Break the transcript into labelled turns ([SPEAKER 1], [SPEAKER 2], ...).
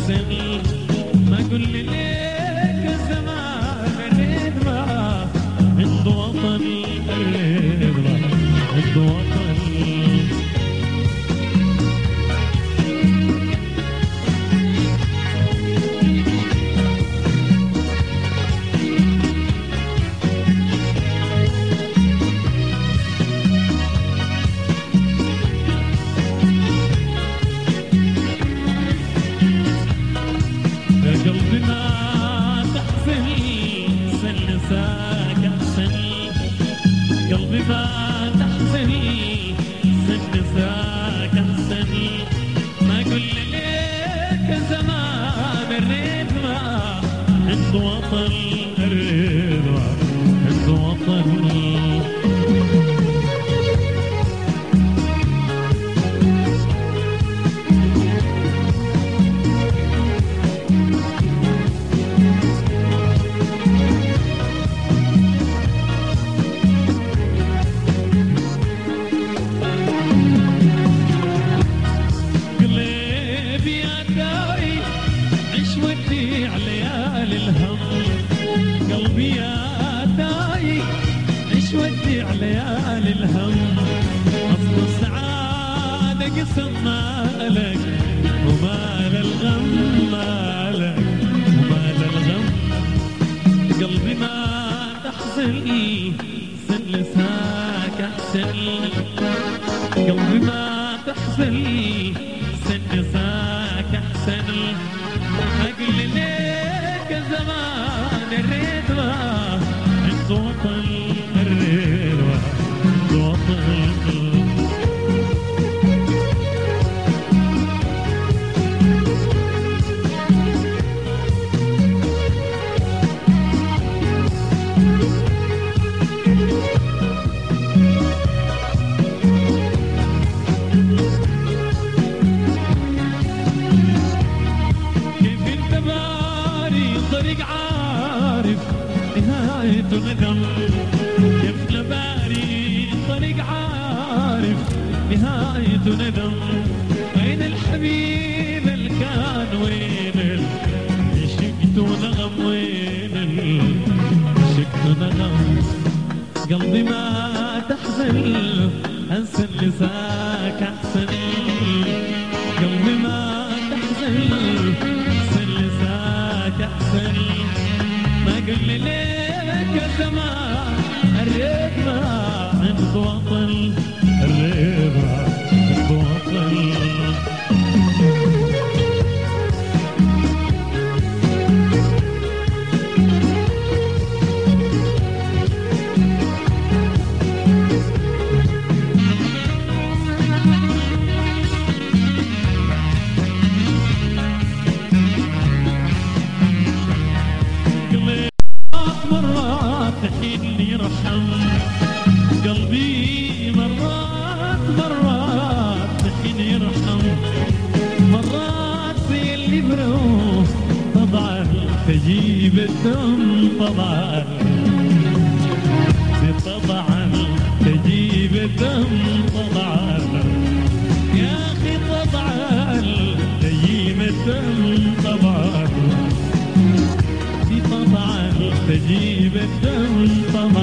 [SPEAKER 1] كأحسن. ما قل لي ليك الزمان الرضا عند وطن الرضا عند وطن. قلبي ما تحزن سلساك أحسن. قلبي ما تحزن سلساك أحسن. ما قل ليك زمان الرضا عند وطن الرضا عند وطن. قلبي يا داي عيش وديع ليالي الهم. أصل السعادة قسم مالك ومال الغم مالك ومال الغم. قلبي ما تحزن سلساك أحسن. قلبي ما تحزن سلساك أحسن. أقل ليك زمان الرضا عند وطن الرضا عند وطن. طريق عارف نهايته ندم. كيف نباري طريق عارف نهايته ندم. وين الحبيب اللي كان وين شقته نغم وين شقته نغم. قلبي ما تحزن انسى اللي ساك أحسن. قلبي ما تحزن أحسن. ما قل لي ليك زمان الرضا عند وطن الرضا عند وطن. حين يرحم قلبي مرات مرات حين يرحم. مرات زي اللي بروح طبعا تجيب الدم طبعا طبعا تجيب الدم طبعا. يا أخي طبعا تجيب الدم طبعا. طبعا تجيب الدم طبعا.